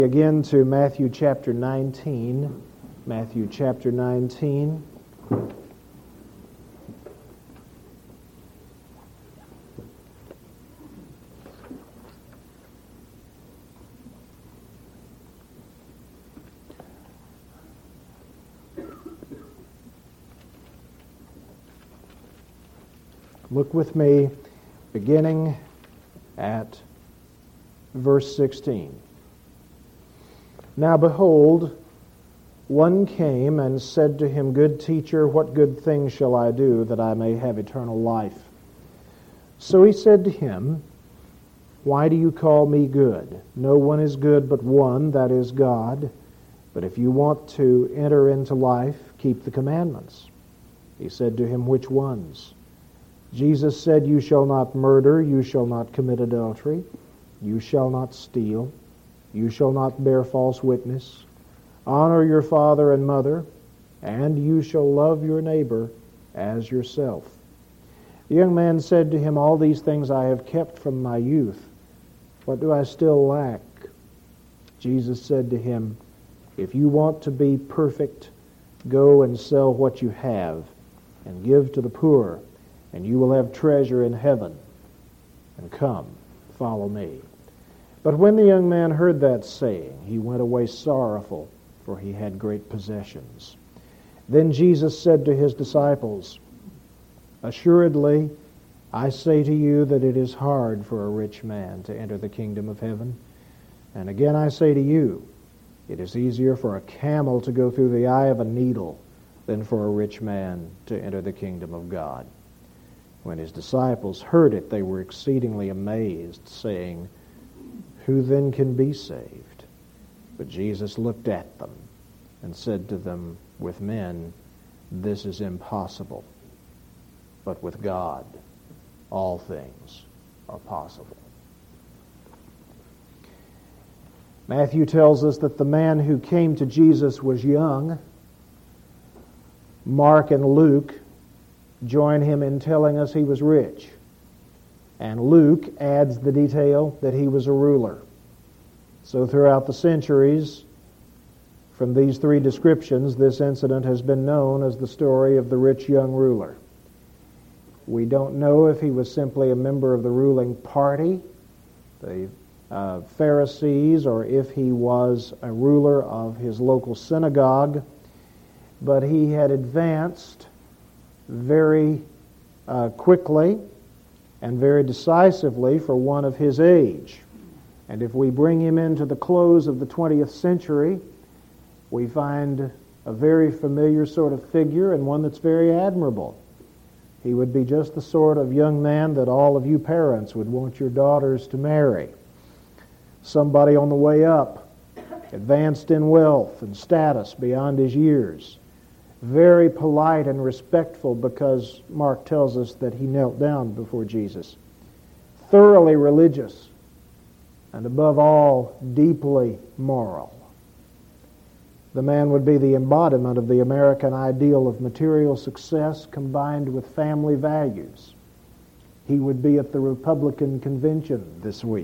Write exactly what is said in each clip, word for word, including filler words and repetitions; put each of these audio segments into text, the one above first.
Again to Matthew chapter nineteen. Matthew chapter nineteen. Look with me, beginning at verse sixteen. Now behold, one came and said to him, Good teacher, what good thing shall I do that I may have eternal life? So he said to him, Why do you call me good? No one is good but one, that is God. But if you want to enter into life, keep the commandments. He said to him, Which ones? Jesus said, You shall not murder, you shall not commit adultery, you shall not steal, you shall not bear false witness, honor your father and mother, and you shall love your neighbor as yourself. The young man said to him, All these things I have kept from my youth. What do I still lack? Jesus said to him, If you want to be perfect, go and sell what you have, and give to the poor, and you will have treasure in heaven. And come, follow me. But when the young man heard that saying, he went away sorrowful, for he had great possessions. Then Jesus said to his disciples, Assuredly, I say to you that it is hard for a rich man to enter the kingdom of heaven. And again I say to you, it is easier for a camel to go through the eye of a needle than for a rich man to enter the kingdom of God. When his disciples heard it, they were exceedingly amazed, saying, Who then can be saved? But Jesus looked at them and said to them, With men this is impossible, but with God all things are possible. Matthew tells us that the man who came to Jesus was young. Mark and Luke join him in telling us he was rich. And Luke adds the detail that he was a ruler. So throughout the centuries, from these three descriptions, this incident has been known as the story of the rich young ruler. We don't know if he was simply a member of the ruling party, the uh, Pharisees, or if he was a ruler of his local synagogue, but he had advanced very uh, quickly and very decisively for one of his age. And if we bring him into the close of the twentieth century, we find a very familiar sort of figure and one that's very admirable. He would be just the sort of young man that all of you parents would want your daughters to marry. Somebody on the way up, advanced in wealth and status beyond his years. Very polite and respectful, because Mark tells us that he knelt down before Jesus. Thoroughly religious, and above all, deeply moral. The man would be the embodiment of the American ideal of material success combined with family values. He would be at the Republican convention this week.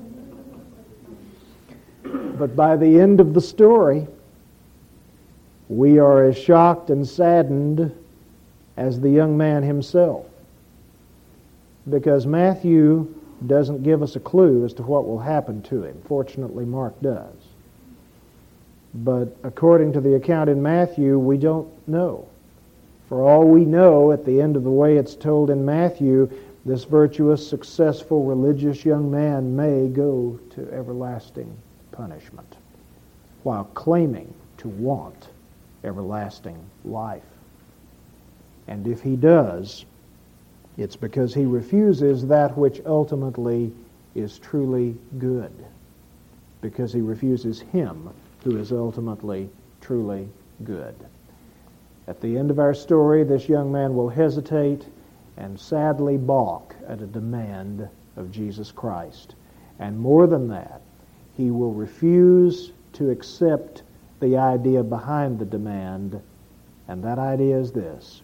But by the end of the story, we are as shocked and saddened as the young man himself, because Matthew doesn't give us a clue as to what will happen to him. Fortunately, Mark does. But according to the account in Matthew, we don't know. For all we know, at the end of the way it's told in Matthew, this virtuous, successful, religious young man may go to everlasting punishment while claiming to want everlasting life. And if he does, it's because he refuses that which ultimately is truly good, because he refuses him who is ultimately truly good. At the end of our story, this young man will hesitate and sadly balk at a demand of Jesus Christ. And more than that, he will refuse to accept the idea behind the demand, and that idea is this: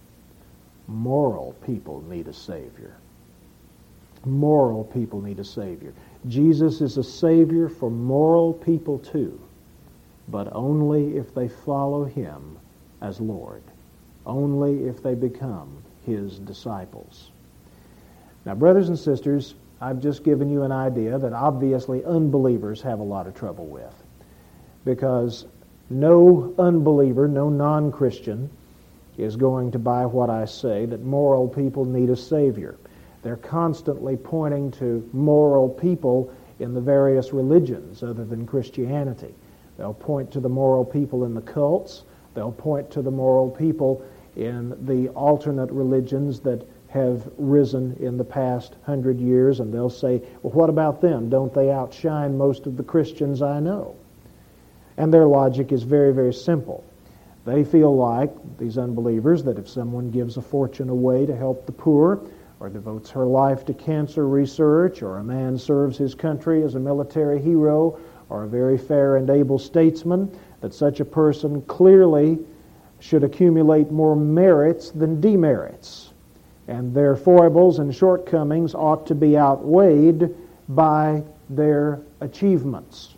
moral people need a Savior. Moral people need a Savior. Jesus is a Savior for moral people too, but only if they follow Him as Lord, only if they become His disciples. Now, brothers and sisters, I've just given you an idea that obviously unbelievers have a lot of trouble with, because no unbeliever, no non-Christian is going to buy what I say, that moral people need a Savior. They're constantly pointing to moral people in the various religions other than Christianity. They'll point to the moral people in the cults. They'll point to the moral people in the alternate religions that have risen in the past hundred years, and they'll say, well, what about them? Don't they outshine most of the Christians I know? And their logic is very, very simple. They feel like, these unbelievers, that if someone gives a fortune away to help the poor, or devotes her life to cancer research, or a man serves his country as a military hero, or a very fair and able statesman, that such a person clearly should accumulate more merits than demerits, and their foibles and shortcomings ought to be outweighed by their achievements.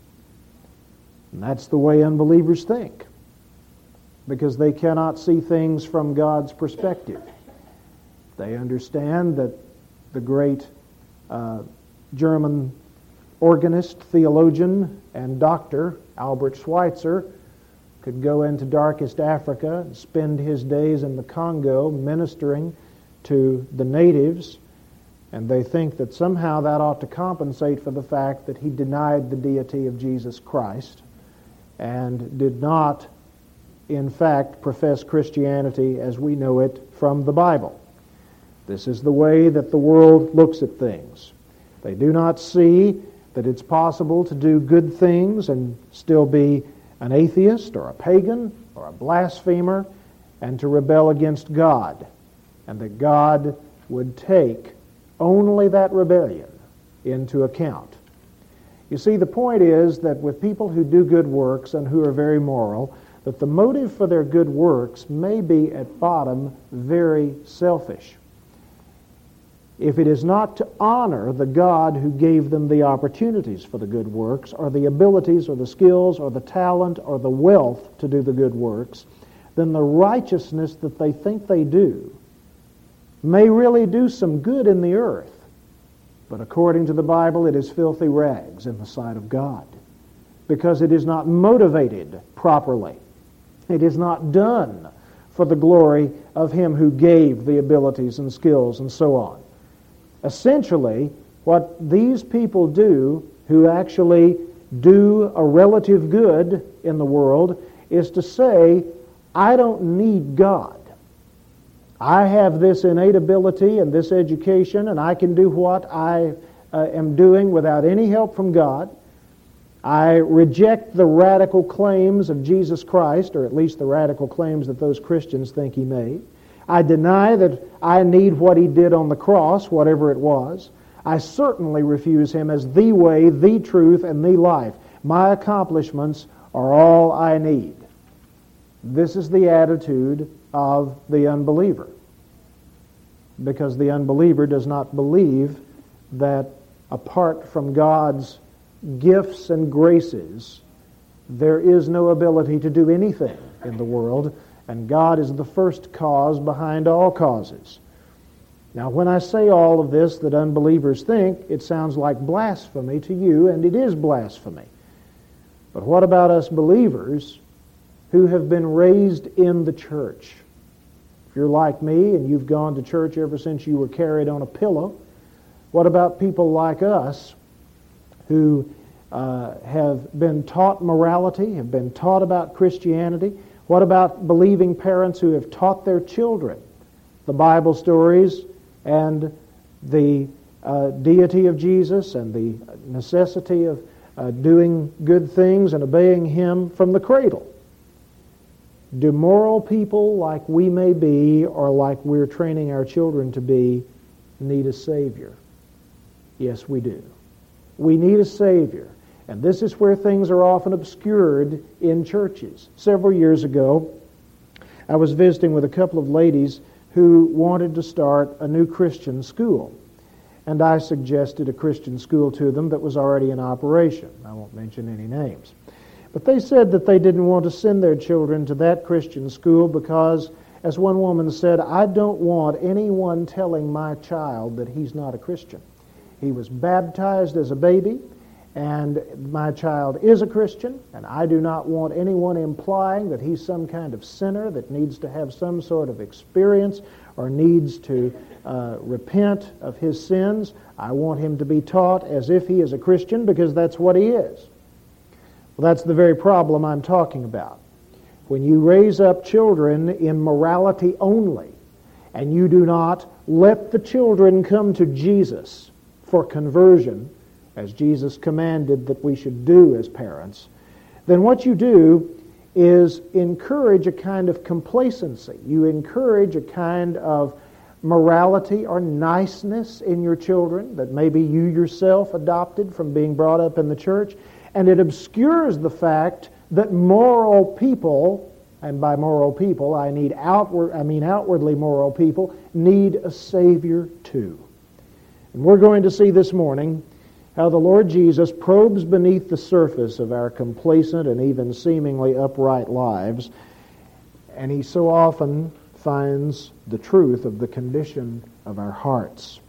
And that's the way unbelievers think, because they cannot see things from God's perspective. They understand that the great uh, German organist, theologian, and doctor, Albert Schweitzer, could go into darkest Africa and spend his days in the Congo ministering to the natives, and they think that somehow that ought to compensate for the fact that he denied the deity of Jesus Christ and did not, in fact, profess Christianity as we know it from the Bible. This is the way that the world looks at things. They do not see that it's possible to do good things and still be an atheist or a pagan or a blasphemer and to rebel against God, and that God would take only that rebellion into account. You see, the point is that with people who do good works and who are very moral, that the motive for their good works may be at bottom very selfish. If it is not to honor the God who gave them the opportunities for the good works, or the abilities, or the skills, or the talent, or the wealth to do the good works, then the righteousness that they think they do may really do some good in the earth. But according to the Bible, it is filthy rags in the sight of God, because it is not motivated properly. It is not done for the glory of Him who gave the abilities and skills and so on. Essentially, what these people do, who actually do a relative good in the world, is to say, I don't need God. I have this innate ability and this education, and I can do what I uh, am doing without any help from God. I reject the radical claims of Jesus Christ, or at least the radical claims that those Christians think He made. I deny that I need what He did on the cross, whatever it was. I certainly refuse Him as the way, the truth, and the life. My accomplishments are all I need. This is the attitude of the unbeliever, because the unbeliever does not believe that apart from God's gifts and graces, there is no ability to do anything in the world, and God is the first cause behind all causes. Now, when I say all of this that unbelievers think, it sounds like blasphemy to you, and it is blasphemy. But what about us believers who have been raised in the church? If you're like me and you've gone to church ever since you were carried on a pillow, what about people like us who uh, have been taught morality, have been taught about Christianity? What about believing parents who have taught their children the Bible stories and the uh, deity of Jesus and the necessity of uh, doing good things and obeying Him from the cradle? Do moral people, like we may be, or like we're training our children to be, need a Savior? Yes, we do. We need a Savior. And this is where things are often obscured in churches. Several years ago, I was visiting with a couple of ladies who wanted to start a new Christian school. and I suggested a Christian school to them that was already in operation. I won't mention any names. But they said that they didn't want to send their children to that Christian school because, as one woman said, I don't want anyone telling my child that he's not a Christian. He was baptized as a baby, and my child is a Christian, and I do not want anyone implying that he's some kind of sinner that needs to have some sort of experience or needs to uh, repent of his sins. I want him to be taught as if he is a Christian because that's what he is. Well, that's the very problem I'm talking about. When you raise up children in morality only, and you do not let the children come to Jesus for conversion, as Jesus commanded that we should do as parents, then what you do is encourage a kind of complacency. You encourage a kind of morality or niceness in your children that maybe you yourself adopted from being brought up in the church, and it obscures the fact that moral people, and by moral people I need outward I mean outwardly moral people, need a Savior too. And we're going to see this morning how the Lord Jesus probes beneath the surface of our complacent and even seemingly upright lives, and He so often finds the truth of the condition of our hearts.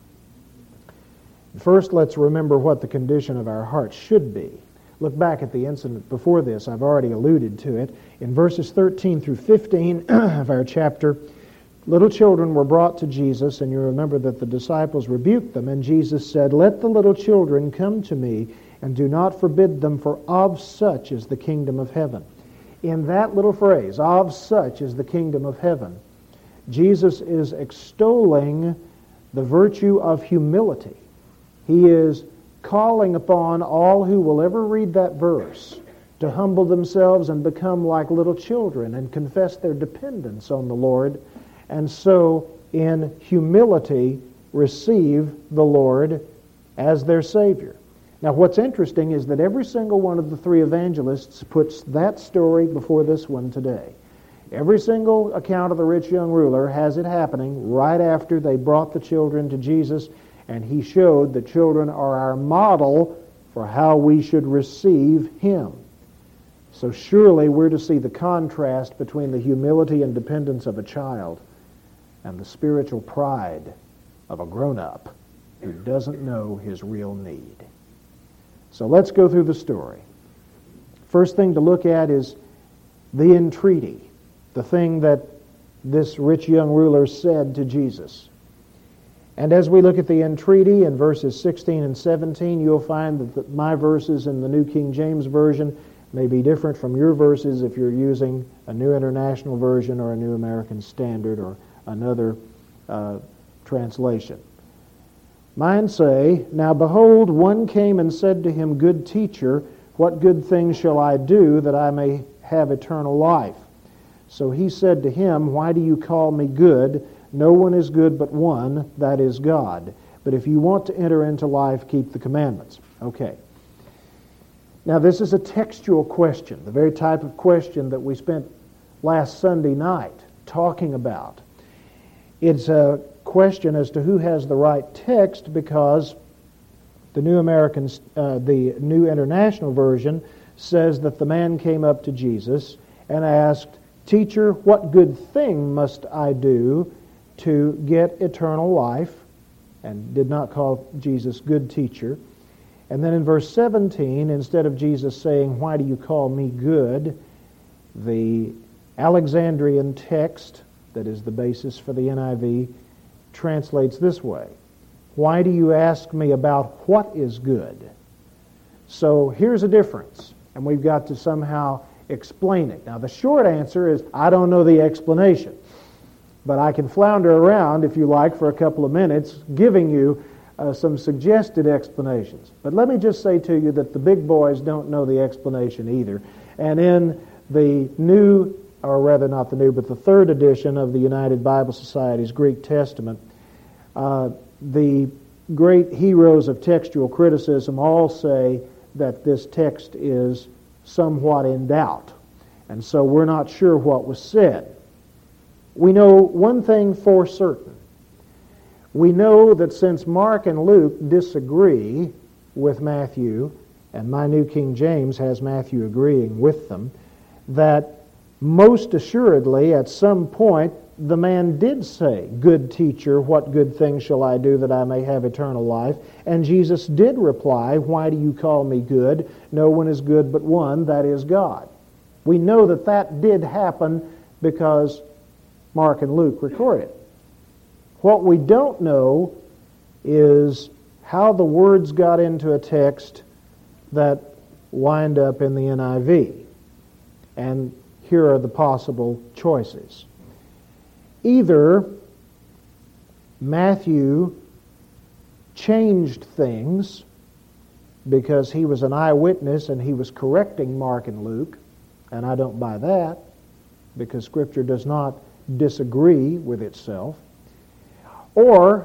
First, let's remember what the condition of our hearts should be. Look back at the incident before this. I've already alluded to it. In verses thirteen through fifteen of our chapter, little children were brought to Jesus, and you remember that the disciples rebuked them, and Jesus said, "Let the little children come to me, and do not forbid them, for of such is the kingdom of heaven." In that little phrase, "of such is the kingdom of heaven," Jesus is extolling the virtue of humility. He is calling upon all who will ever read that verse to humble themselves and become like little children and confess their dependence on the Lord, and so in humility receive the Lord as their Savior. Now what's interesting is that every single one of the three evangelists puts that story before this one today. Every single account of the rich young ruler has it happening right after they brought the children to Jesus, and he showed that children are our model for how we should receive Him. So surely we're to see the contrast between the humility and dependence of a child and the spiritual pride of a grown-up who doesn't know his real need. So let's go through the story. First thing to look at is the entreaty, the thing that this rich young ruler said to Jesus. And as we look at the entreaty in verses sixteen and seventeen, you'll find that the, my verses in the New King James Version may be different from your verses if you're using a New International Version or a New American Standard or another uh, translation. Mine say, "Now behold, one came and said to him, 'Good teacher, what good things shall I do that I may have eternal life?' So he said to him, 'Why do you call me good? No one is good but one, that is God. But if you want to enter into life, keep the commandments.'" Okay. Now this is a textual question, the very type of question that we spent last Sunday night talking about. It's a question as to who has the right text, because the New American, uh, the New International Version says that the man came up to Jesus and asked, "Teacher, what good thing must I do to get eternal life?" and did not call Jesus good teacher. And then in verse seventeen, instead of Jesus saying, "Why do you call me good?" the Alexandrian text, that is the basis for the N I V, translates this way: "Why do you ask me about what is good?" So here's a difference, and we've got to somehow explain it. Now the short answer is, I don't know the explanation. But I can flounder around, if you like, for a couple of minutes, giving you uh, some suggested explanations. But let me just say to you that the big boys don't know the explanation either. And in the new, or rather not the new, but the third edition of the United Bible Society's Greek Testament, uh, the great heroes of textual criticism all say that this text is somewhat in doubt. And so we're not sure what was said. We know one thing for certain. We know that since Mark and Luke disagree with Matthew, and my New King James has Matthew agreeing with them, that most assuredly at some point the man did say, "Good teacher, what good thing shall I do that I may have eternal life?" And Jesus did reply, "Why do you call me good? No one is good but one, that is God." We know that that did happen because Mark and Luke record it. What we don't know is how the words got into a text that wind up in the N I V. And here are the possible choices. Either Matthew changed things because he was an eyewitness and he was correcting Mark and Luke, and I don't buy that because Scripture does not disagree with itself. Or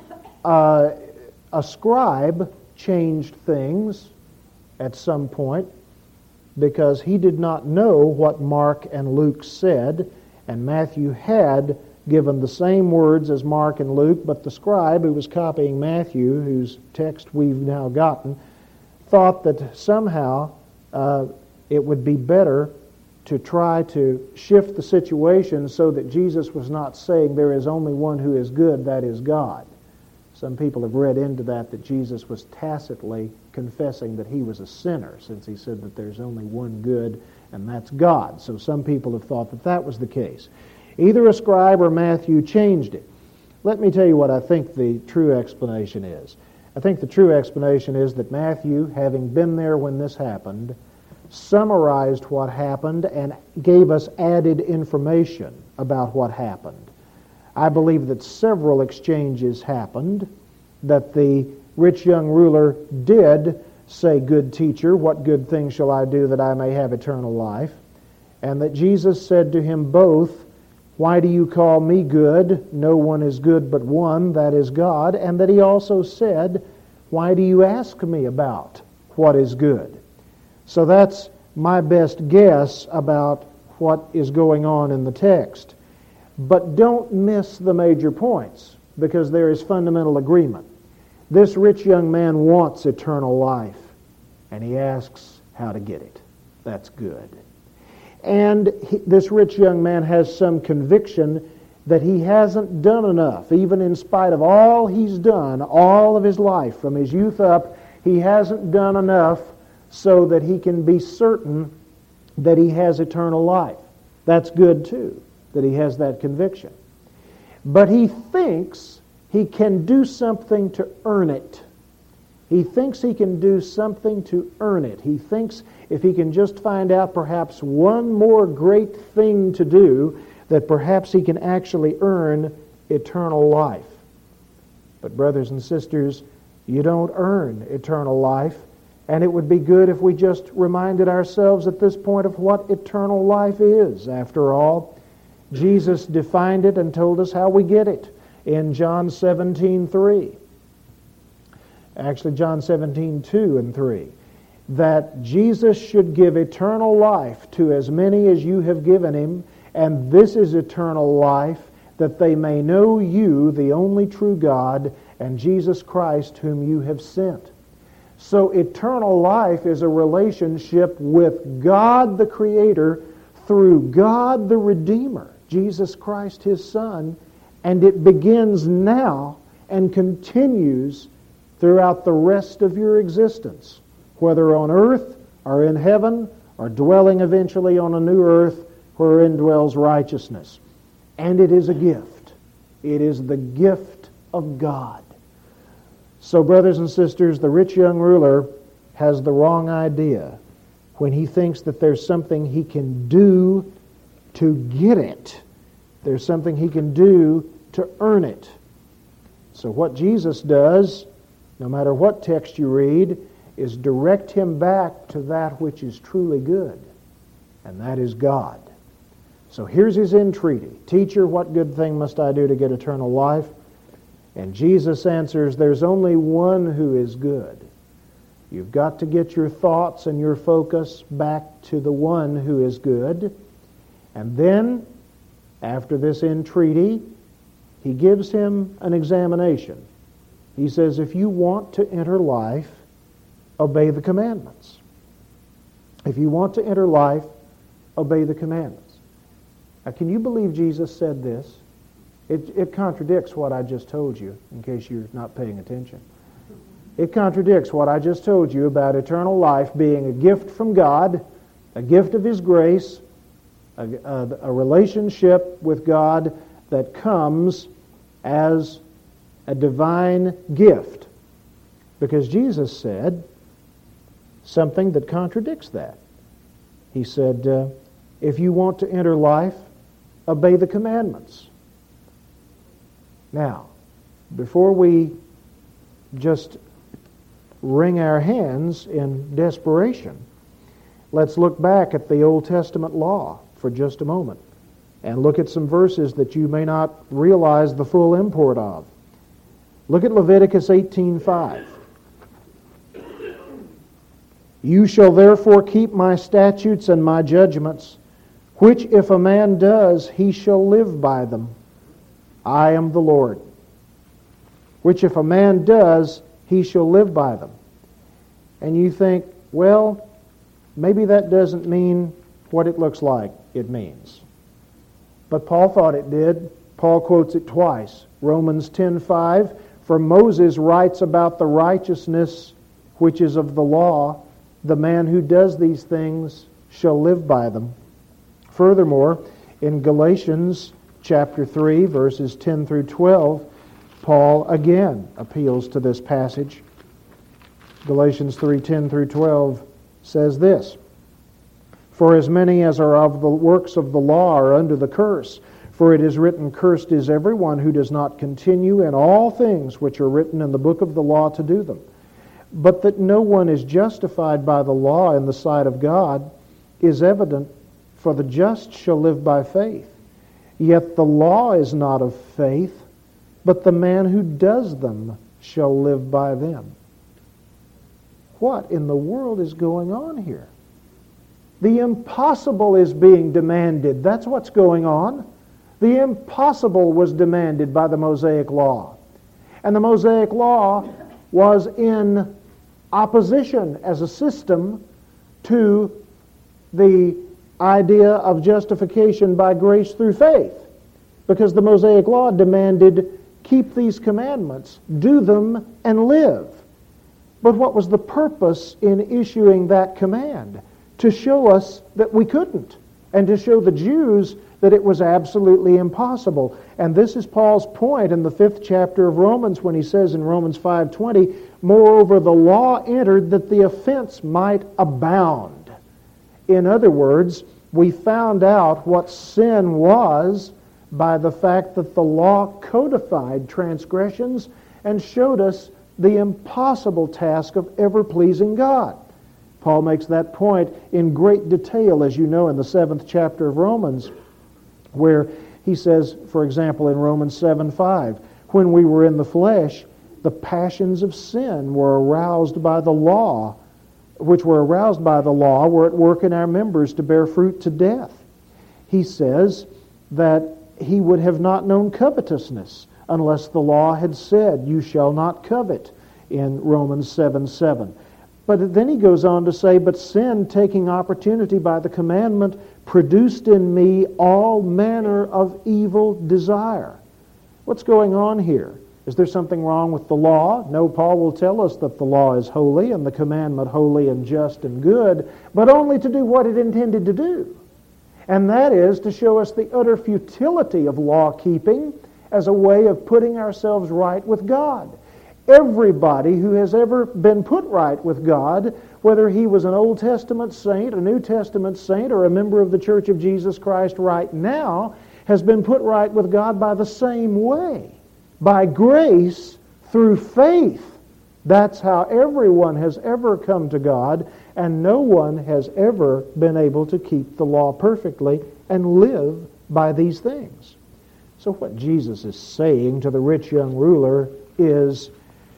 uh, a scribe changed things at some point because he did not know what Mark and Luke said, and Matthew had given the same words as Mark and Luke, but the scribe who was copying Matthew, whose text we've now gotten, thought that somehow uh, it would be better to try to shift the situation so that Jesus was not saying there is only one who is good, that is God. Some people have read into that that Jesus was tacitly confessing that he was a sinner, since he said that there's only one good, and that's God. So some people have thought that that was the case. Either a scribe or Matthew changed it. Let me tell you what I think the true explanation is. I think the true explanation is that Matthew, having been there when this happened, summarized what happened and gave us added information about what happened. I believe that several exchanges happened, that the rich young ruler did say, "Good teacher, what good thing shall I do that I may have eternal life?" And that Jesus said to him both, "Why do you call me good? No one is good but one, that is God." And that he also said, "Why do you ask me about what is good?" So that's my best guess about what is going on in the text. But don't miss the major points, because there is fundamental agreement. This rich young man wants eternal life, and he asks how to get it. That's good. And he, this rich young man has some conviction that he hasn't done enough, even in spite of all he's done, all of his life, from his youth up, he hasn't done enough so that he can be certain that he has eternal life. That's good too, that he has that conviction. But he thinks he can do something to earn it. He thinks he can do something to earn it. He thinks if he can just find out perhaps one more great thing to do, that perhaps he can actually earn eternal life. But brothers and sisters, you don't earn eternal life. And it would be good if we just reminded ourselves at this point of what eternal life is. After all, Jesus defined it and told us how we get it in John seventeen three. Actually, John seventeen two and three. That Jesus should give eternal life to as many as you have given him, and this is eternal life, that they may know you, the only true God, and Jesus Christ, whom you have sent. So eternal life is a relationship with God the Creator through God the Redeemer, Jesus Christ His Son, and it begins now and continues throughout the rest of your existence, whether on earth or in heaven or dwelling eventually on a new earth wherein dwells righteousness. And it is a gift. It is the gift of God. So, brothers and sisters, the rich young ruler has the wrong idea when he thinks that there's something he can do to get it. There's something he can do to earn it. So what Jesus does, no matter what text you read, is direct him back to that which is truly good, and that is God. So here's his entreaty. "Teacher, what good thing must I do to get eternal life?" And Jesus answers, there's only one who is good. You've got to get your thoughts and your focus back to the one who is good. And then, after this entreaty, he gives him an examination. He says, if you want to enter life, obey the commandments. If you want to enter life, obey the commandments. Now, can you believe Jesus said this? It, it contradicts what I just told you, in case you're not paying attention. It contradicts what I just told you about eternal life being a gift from God, a gift of His grace, a, a, a relationship with God that comes as a divine gift. Because Jesus said something that contradicts that. He said, uh, if you want to enter life, obey the commandments. Now, before we just wring our hands in desperation, let's look back at the Old Testament law for just a moment and look at some verses that you may not realize the full import of. Look at Leviticus eighteen five. You shall therefore keep my statutes and my judgments, which if a man does, he shall live by them. I am the Lord. Which if a man does, he shall live by them. And you think, well, maybe that doesn't mean what it looks like it means. But Paul thought it did. Paul quotes it twice. Romans ten five, for Moses writes about the righteousness which is of the law. The man who does these things shall live by them. Furthermore, in Galatians chapter three, verses ten through twelve, Paul again appeals to this passage. Galatians three ten through twelve says this, for as many as are of the works of the law are under the curse, for it is written, cursed is everyone who does not continue in all things which are written in the book of the law to do them. But that no one is justified by the law in the sight of God is evident, for the just shall live by faith. Yet the law is not of faith, but the man who does them shall live by them. What in the world is going on here? The impossible is being demanded. That's what's going on. The impossible was demanded by the Mosaic Law. And the Mosaic Law was in opposition as a system to the idea of justification by grace through faith. Because the Mosaic Law demanded, keep these commandments, do them, and live. But what was the purpose in issuing that command? To show us that we couldn't, and to show the Jews that it was absolutely impossible. And this is Paul's point in the fifth chapter of Romans when he says in Romans five twenty, moreover, the law entered that the offense might abound. In other words, we found out what sin was by the fact that the law codified transgressions and showed us the impossible task of ever pleasing God. Paul makes that point in great detail, as you know, in the seventh chapter of Romans, where he says, for example, in Romans seven five, when we were in the flesh, the passions of sin were aroused by the law, which were aroused by the law, were at work in our members to bear fruit to death. He says that he would have not known covetousness unless the law had said, you shall not covet, in Romans seven seven. But then he goes on to say, but sin, taking opportunity by the commandment, produced in me all manner of evil desire. What's going on here? Is there something wrong with the law? No, Paul will tell us that the law is holy and the commandment holy and just and good, but only to do what it intended to do. And that is to show us the utter futility of law-keeping as a way of putting ourselves right with God. Everybody who has ever been put right with God, whether he was an Old Testament saint, a New Testament saint, or a member of the Church of Jesus Christ right now, has been put right with God by the same way. By grace through faith. That's how everyone has ever come to God, and no one has ever been able to keep the law perfectly and live by these things. So what Jesus is saying to the rich young ruler is,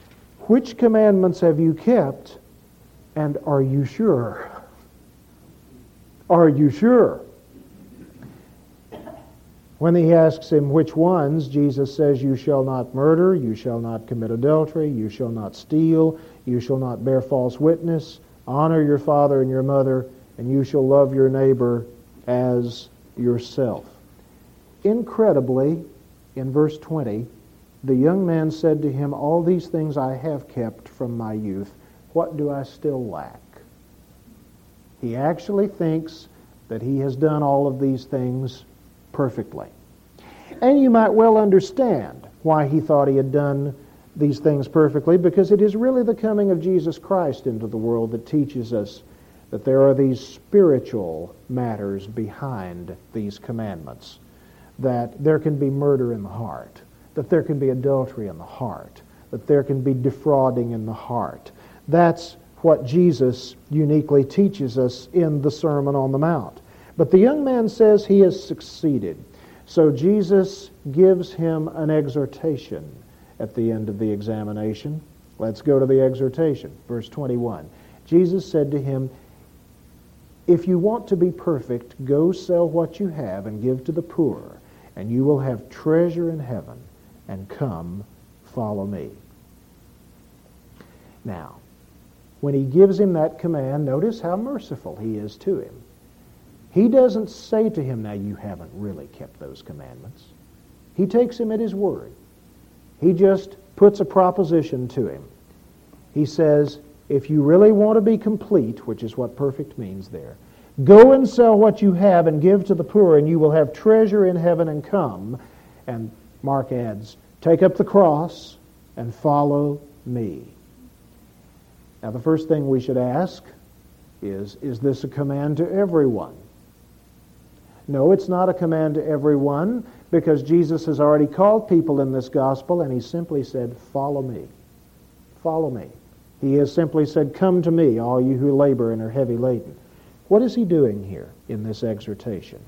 which commandments have you kept, and are you sure? Are you sure? When he asks him which ones, Jesus says, you shall not murder, you shall not commit adultery, you shall not steal, you shall not bear false witness, honor your father and your mother, and you shall love your neighbor as yourself. Incredibly, in verse twenty, the young man said to him, all these things I have kept from my youth. What do I still lack? He actually thinks that he has done all of these things perfectly. And you might well understand why he thought he had done these things perfectly, because it is really the coming of Jesus Christ into the world that teaches us that there are these spiritual matters behind these commandments, that there can be murder in the heart, that there can be adultery in the heart, that there can be defrauding in the heart. That's what Jesus uniquely teaches us in the Sermon on the Mount. But the young man says he has succeeded. So Jesus gives him an exhortation at the end of the examination. Let's go to the exhortation, verse twenty-one. Jesus said to him, if you want to be perfect, go sell what you have and give to the poor, and you will have treasure in heaven, and come, follow me. Now, when he gives him that command, notice how merciful he is to him. He doesn't say to him, now you haven't really kept those commandments. He takes him at his word. He just puts a proposition to him. He says, if you really want to be complete, which is what perfect means there, go and sell what you have and give to the poor, and you will have treasure in heaven, and come. And Mark adds, take up the cross and follow me. Now the first thing we should ask is, is this a command to everyone? No, it's not a command to everyone, because Jesus has already called people in this gospel, and he simply said, follow me. Follow me. He has simply said, come to me, all you who labor and are heavy laden. What is he doing here in this exhortation?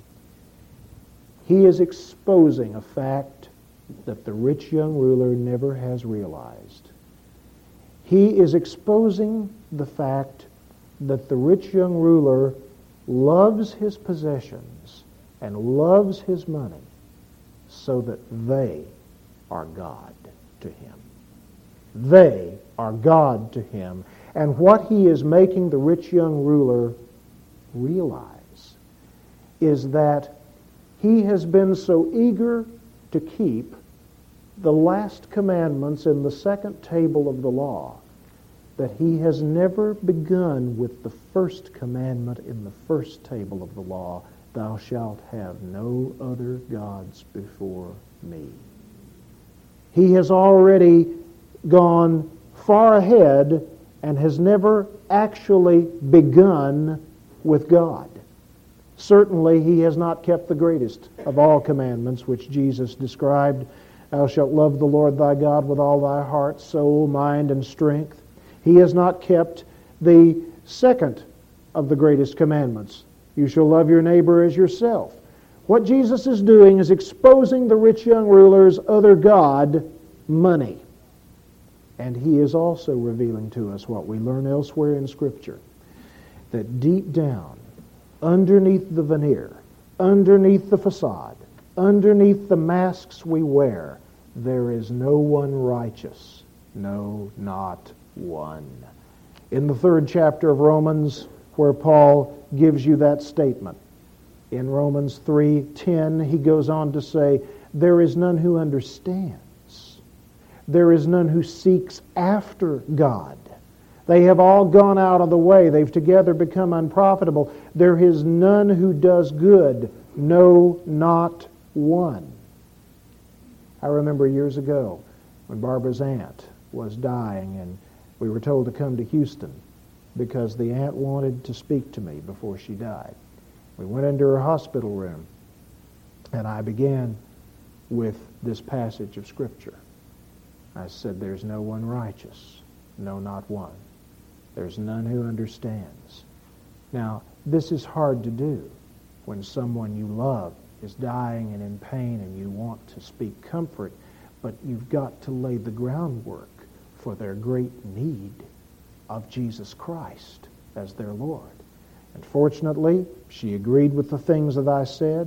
He is exposing a fact that the rich young ruler never has realized. He is exposing the fact that the rich young ruler loves his possessions and loves his money so that they are God to him. They are God to him. And what he is making the rich young ruler realize is that he has been so eager to keep the last commandments in the second table of the law that he has never begun with the first commandment in the first table of the law, thou shalt have no other gods before me. He has already gone far ahead and has never actually begun with God. Certainly he has not kept the greatest of all commandments, which Jesus described. Thou shalt love the Lord thy God with all thy heart, soul, mind, and strength. He has not kept the second of the greatest commandments. You shall love your neighbor as yourself. What Jesus is doing is exposing the rich young ruler's other god, money. And he is also revealing to us what we learn elsewhere in Scripture, that deep down, underneath the veneer, underneath the facade, underneath the masks we wear, there is no one righteous. No, not one. In the third chapter of Romans, where Paul gives you that statement, in Romans three ten, he goes on to say, there is none who understands. There is none who seeks after God. They have all gone out of the way. They've together become unprofitable. There is none who does good. No, not one. I remember years ago when Barbara's aunt was dying, and we were told to come to Houston because the aunt wanted to speak to me before she died. We went into her hospital room, and I began with this passage of Scripture. I said, there's no one righteous, no, not one. There's none who understands. Now, this is hard to do when someone you love is dying and in pain and you want to speak comfort, but you've got to lay the groundwork for their great need of Jesus Christ as their Lord. And fortunately, she agreed with the things that I said.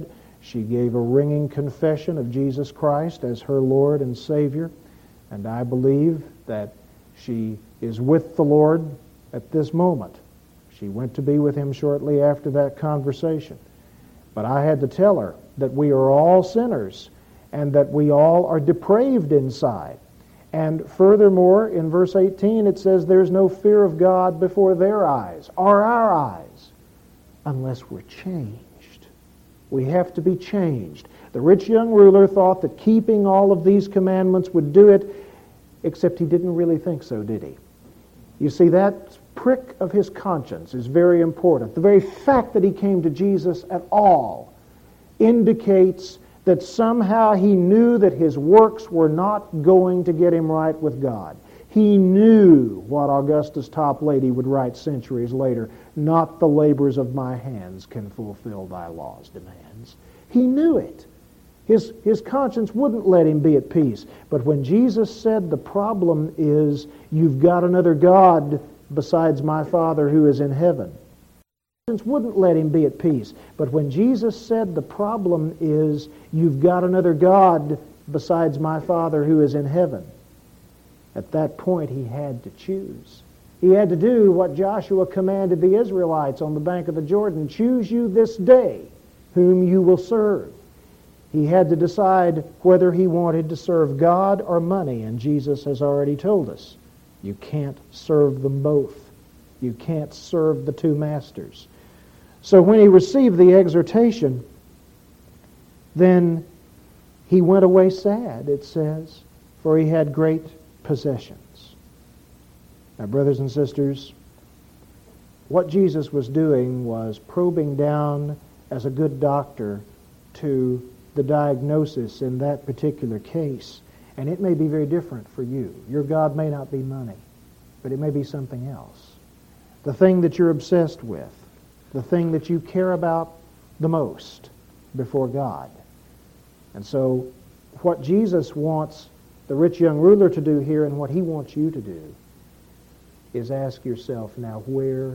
She gave a ringing confession of Jesus Christ as her Lord and Savior, and I believe that she is with the Lord at this moment. She went to be with Him shortly after that conversation. But I had to tell her that we are all sinners and that we all are depraved inside. And furthermore, in verse eighteen, it says there's no fear of God before their eyes, or our eyes, unless we're changed. We have to be changed. The rich young ruler thought that keeping all of these commandments would do it, except he didn't really think so, did he? You see, that prick of his conscience is very important. The very fact that he came to Jesus at all indicates that somehow he knew that his works were not going to get him right with God. He knew what Augustus Toplady would write centuries later, "Not the labors of my hands can fulfill thy law's demands." He knew it. His, his conscience wouldn't let him be at peace. But when Jesus said the problem is, you've got another God besides my Father who is in heaven, wouldn't let him be at peace. But when Jesus said the problem is, you've got another God besides my Father who is in heaven, at that point he had to choose. He had to do what Joshua commanded the Israelites on the bank of the Jordan: choose you this day whom you will serve. He had to decide whether he wanted to serve God or money, and Jesus has already told us, you can't serve them both. You can't serve the two masters. So when he received the exhortation, then he went away sad, it says, for he had great possessions. Now, brothers and sisters, what Jesus was doing was probing down as a good doctor to the diagnosis in that particular case. And it may be very different for you. Your God may not be money, but it may be something else. The thing that you're obsessed with, the thing that you care about the most before God. And so what Jesus wants the rich young ruler to do here, and what he wants you to do, is ask yourself now, where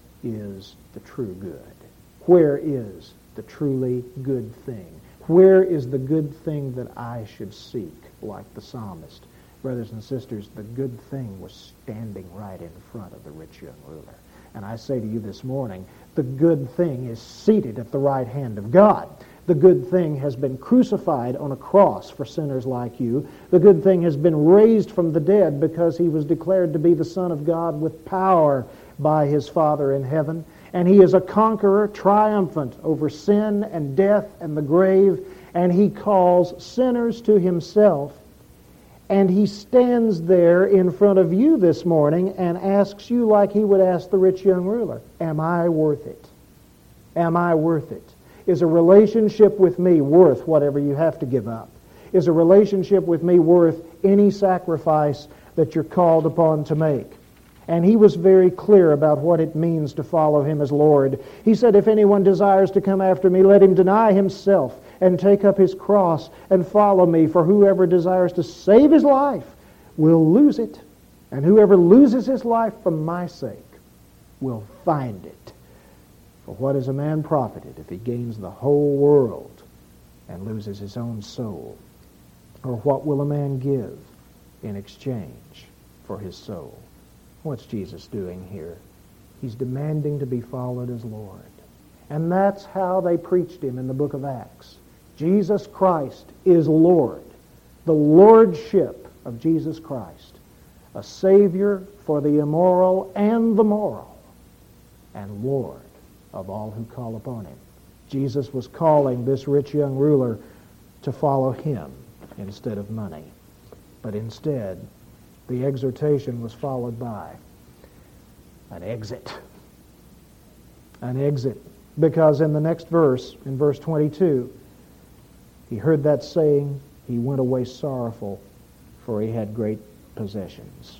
is the true good? Where is the truly good thing? Where is the good thing that I should seek, like the psalmist? Brothers and sisters, the good thing was standing right in front of the rich young ruler. And I say to you this morning, the good thing is seated at the right hand of God. The good thing has been crucified on a cross for sinners like you. The good thing has been raised from the dead because he was declared to be the Son of God with power by his Father in heaven. And he is a conqueror, triumphant over sin and death and the grave. And he calls sinners to himself. And he stands there in front of you this morning and asks you, like he would ask the rich young ruler, am I worth it? Am I worth it? Is a relationship with me worth whatever you have to give up? Is a relationship with me worth any sacrifice that you're called upon to make? And he was very clear about what it means to follow him as Lord. He said, if anyone desires to come after me, let him deny himself and take up his cross and follow me. For whoever desires to save his life will lose it. And whoever loses his life for my sake will find it. For what is a man profited if he gains the whole world and loses his own soul? Or what will a man give in exchange for his soul? What's Jesus doing here? He's demanding to be followed as Lord. And that's how they preached him in the book of Acts. Jesus Christ is Lord. The lordship of Jesus Christ. A Savior for the immoral and the moral. And Lord of all who call upon him. Jesus was calling this rich young ruler to follow him instead of money. But instead, the exhortation was followed by an exit. An exit. Because in the next verse, in verse twenty-two, he heard that saying, he went away sorrowful, for he had great possessions.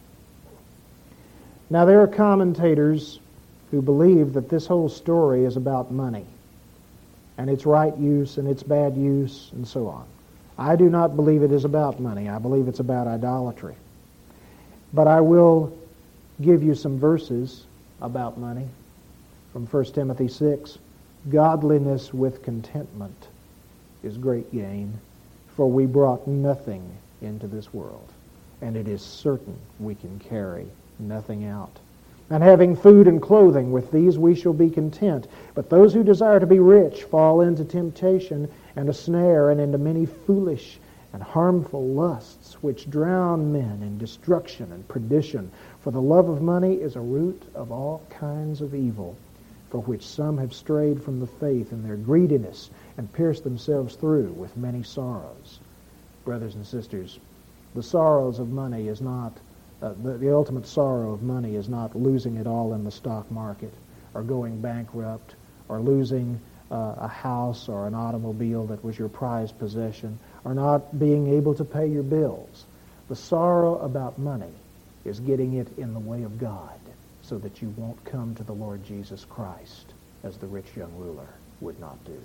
Now there are commentators who believe that this whole story is about money, and its right use and its bad use, and so on. I do not believe it is about money. I believe it's about idolatry. But I will give you some verses about money from First Timothy six. Godliness with contentment is great gain, for we brought nothing into this world, and it is certain we can carry nothing out. And having food and clothing, with these we shall be content. But those who desire to be rich fall into temptation and a snare, and into many foolish and harmful lusts, which drown men in destruction and perdition. For the love of money is a root of all kinds of evil, for which some have strayed from the faith in their greediness, and pierced themselves through with many sorrows. Brothers and sisters, the sorrows of money is not, uh, the, the ultimate sorrow of money is not losing it all in the stock market, or going bankrupt, or losing uh, a house or an automobile that was your prized possession, or not being able to pay your bills. The sorrow about money is getting it in the way of God, so that you won't come to the Lord Jesus Christ as the rich young ruler would not do.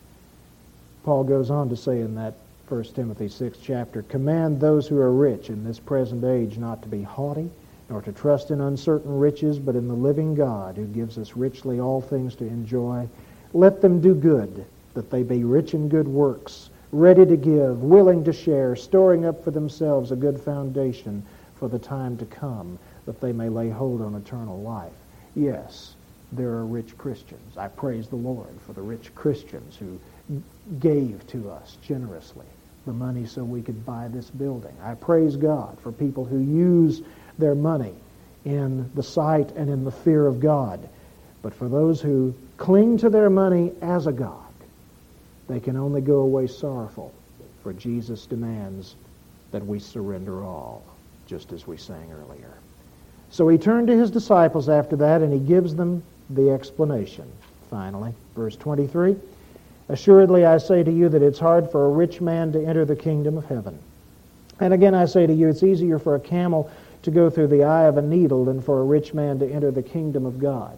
Paul goes on to say in that First Timothy sixth chapter, "Command those who are rich in this present age not to be haughty, nor to trust in uncertain riches, but in the living God, who gives us richly all things to enjoy. Let them do good, that they be rich in good works, ready to give, willing to share, storing up for themselves a good foundation for the time to come, that they may lay hold on eternal life." Yes, there are rich Christians. I praise the Lord for the rich Christians who gave to us generously the money so we could buy this building. I praise God for people who use their money in the sight and in the fear of God. But for those who cling to their money as a god, they can only go away sorrowful, for Jesus demands that we surrender all, just as we sang earlier. So he turned to his disciples after that, and he gives them the explanation. Finally, verse twenty-three, "Assuredly I say to you that it's hard for a rich man to enter the kingdom of heaven. And again I say to you, it's easier for a camel to go through the eye of a needle than for a rich man to enter the kingdom of God."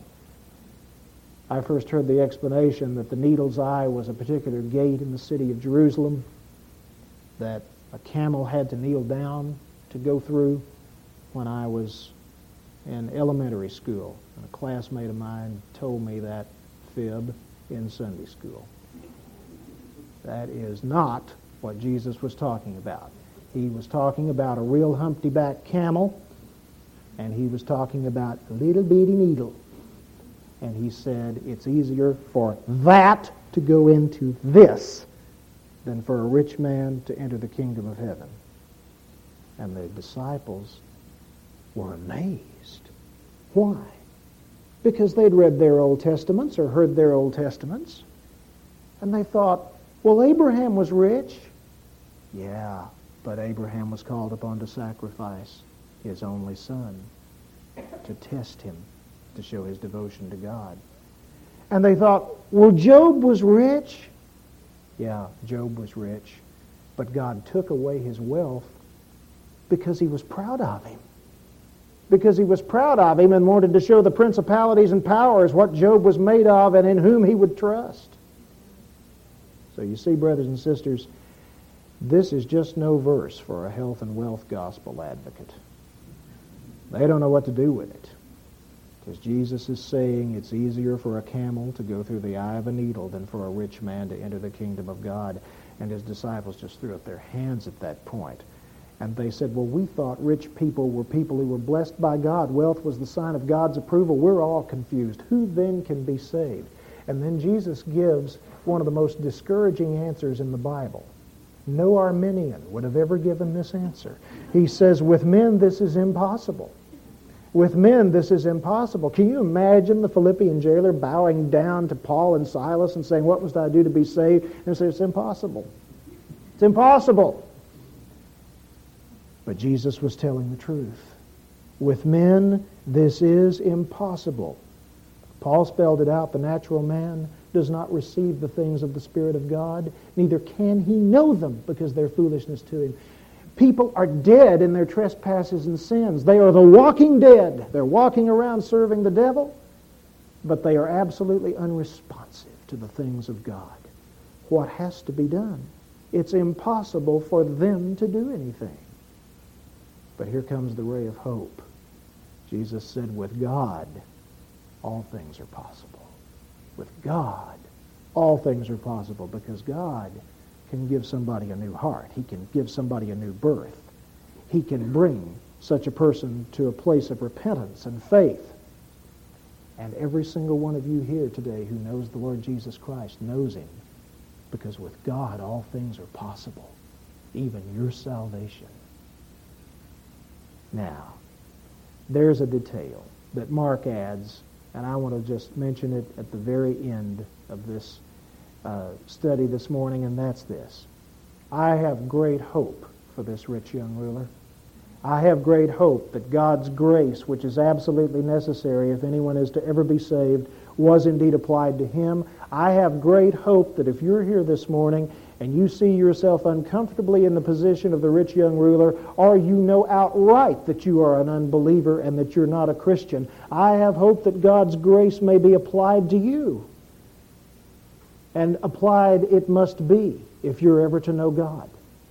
I first heard the explanation that the needle's eye was a particular gate in the city of Jerusalem that a camel had to kneel down to go through when I was in elementary school. And a classmate of mine told me that fib in Sunday school. That is not what Jesus was talking about. He was talking about a real humpty-back camel, and he was talking about a little bitty needle. And he said it's easier for that to go into this than for a rich man to enter the kingdom of heaven. And the disciples were amazed. Why? Because they'd read their Old Testaments or heard their Old Testaments, and they thought, well, Abraham was rich. Yeah, but Abraham was called upon to sacrifice his only son to test him, to show his devotion to God. And they thought, well, Job was rich. Yeah, Job was rich, but God took away his wealth because he was proud of him. Because he was proud of him and wanted to show the principalities and powers what Job was made of and in whom he would trust. So you see, brothers and sisters, this is just no verse for a health and wealth gospel advocate. They don't know what to do with it. Because Jesus is saying it's easier for a camel to go through the eye of a needle than for a rich man to enter the kingdom of God. And his disciples just threw up their hands at that point. And they said, well, we thought rich people were people who were blessed by God. Wealth was the sign of God's approval. We're all confused. Who then can be saved? And then Jesus gives one of the most discouraging answers in the Bible. No Arminian would have ever given this answer. He says, with men this is impossible. With men this is impossible. Can you imagine the Philippian jailer bowing down to Paul and Silas and saying, what must I do to be saved? And say, it's impossible. It's impossible. But Jesus was telling the truth. With men, this is impossible. Paul spelled it out. The natural man does not receive the things of the Spirit of God, neither can he know them because they're foolishness to him. People are dead in their trespasses and sins. They are the walking dead. They're walking around serving the devil, but they are absolutely unresponsive to the things of God. What has to be done? It's impossible for them to do anything. But here comes the ray of hope. Jesus said, with God, all things are possible. With God, all things are possible because God can give somebody a new heart. He can give somebody a new birth. He can bring such a person to a place of repentance and faith. And every single one of you here today who knows the Lord Jesus Christ knows Him, because with God all things are possible, even your salvation. Now, there's a detail that Mark adds, and I want to just mention it at the very end of this uh, study this morning, and that's this. I have great hope for this rich young ruler. I have great hope that God's grace, which is absolutely necessary if anyone is to ever be saved, was indeed applied to him. I have great hope that if you're here this morning and you see yourself uncomfortably in the position of the rich young ruler, or you know outright that you are an unbeliever and that you're not a Christian, I have hope that God's grace may be applied to you. And applied it must be if you're ever to know God.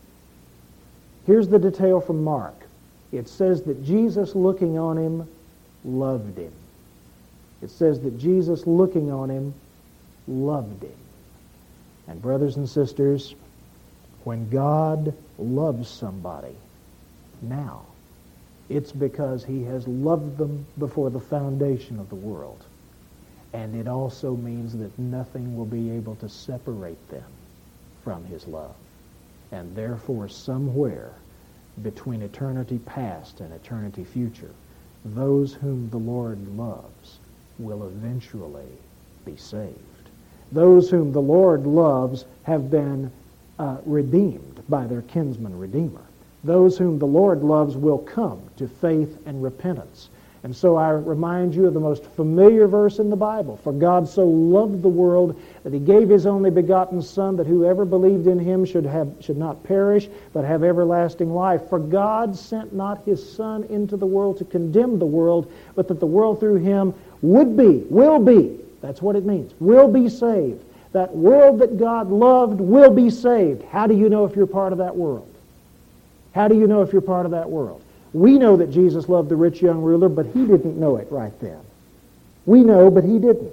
Here's the detail from Mark. It says that Jesus, looking on him, loved him. It says that Jesus, looking on him, loved him. And brothers and sisters, when God loves somebody, now, it's because He has loved them before the foundation of the world. And it also means that nothing will be able to separate them from His love. And therefore, somewhere between eternity past and eternity future, those whom the Lord loves will eventually be saved. Those whom the Lord loves have been uh, redeemed by their kinsman Redeemer. Those whom the Lord loves will come to faith and repentance. And so I remind you of the most familiar verse in the Bible. For God so loved the world that He gave His only begotten Son, that whoever believed in Him should have should not perish, but have everlasting life. For God sent not His Son into the world to condemn the world, but that the world through Him would be, will be, that's what it means, will be saved. That world that God loved will be saved. How do you know if you're part of that world? How do you know if you're part of that world? We know that Jesus loved the rich young ruler, but he didn't know it right then. We know, but he didn't.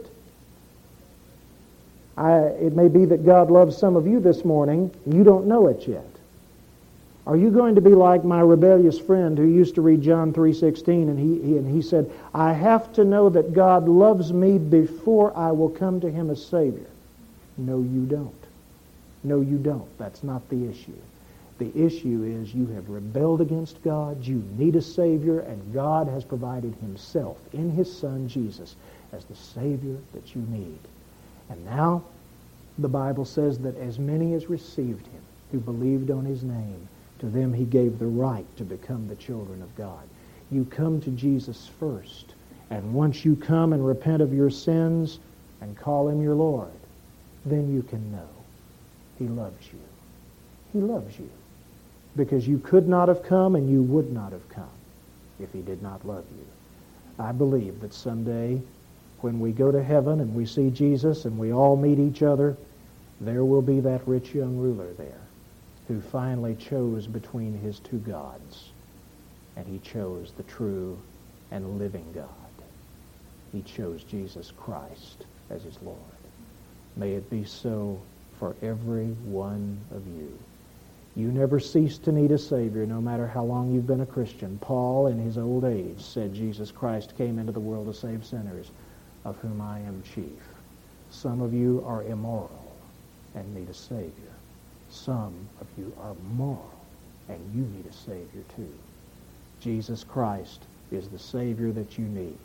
I, it may be that God loves some of you this morning, and you don't know it yet. Are you going to be like my rebellious friend who used to read John three sixteen, and he, he, and he said, I have to know that God loves me before I will come to Him as Savior? No, you don't. No, you don't. That's not the issue. The issue is you have rebelled against God, you need a Savior, and God has provided Himself in His Son Jesus as the Savior that you need. And now the Bible says that as many as received Him, who believed on His name, to them He gave the right to become the children of God. You come to Jesus first, and once you come and repent of your sins and call Him your Lord, then you can know He loves you. He loves you. Because you could not have come and you would not have come if He did not love you. I believe that someday when we go to heaven and we see Jesus and we all meet each other, there will be that rich young ruler there who finally chose between his two gods, and he chose the true and living God. He chose Jesus Christ as his Lord. May it be so for every one of you. You never cease to need a Savior, no matter how long you've been a Christian. Paul, in his old age, said Jesus Christ came into the world to save sinners, of whom I am chief. Some of you are immoral and need a Savior. Some of you are moral, and you need a Savior too. Jesus Christ is the Savior that you need.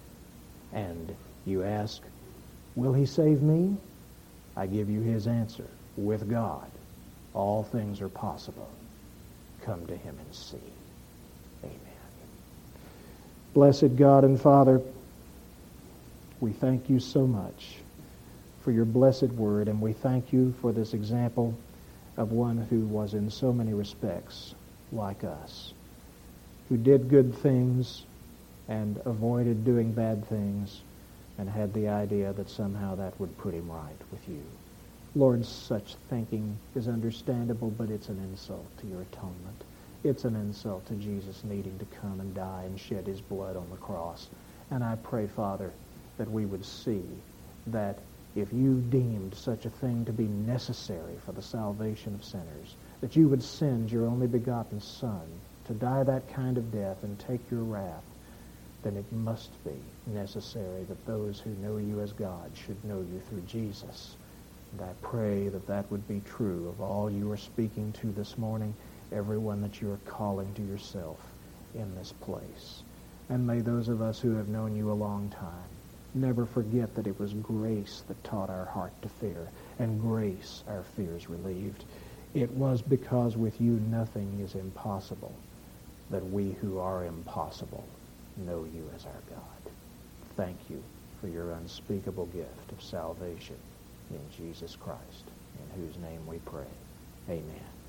And you ask, will He save me? I give you His answer. With God, all things are possible. Come to Him and see. Amen. Blessed God and Father, we thank you so much for your blessed word, and we thank you for this example of one who was in so many respects like us, who did good things and avoided doing bad things and had the idea that somehow that would put him right with you. Lord, such thinking is understandable, but it's an insult to your atonement. It's an insult to Jesus needing to come and die and shed His blood on the cross. And I pray, Father, that we would see that if you deemed such a thing to be necessary for the salvation of sinners, that you would send your only begotten Son to die that kind of death and take your wrath, then it must be necessary that those who know you as God should know you through Jesus. And I pray that that would be true of all you are speaking to this morning, everyone that you are calling to yourself in this place. And may those of us who have known you a long time never forget that it was grace that taught our heart to fear, and grace our fears relieved. It was because with you nothing is impossible that we who are impossible know you as our God. Thank you for your unspeakable gift of salvation in Jesus Christ, in whose name we pray. Amen.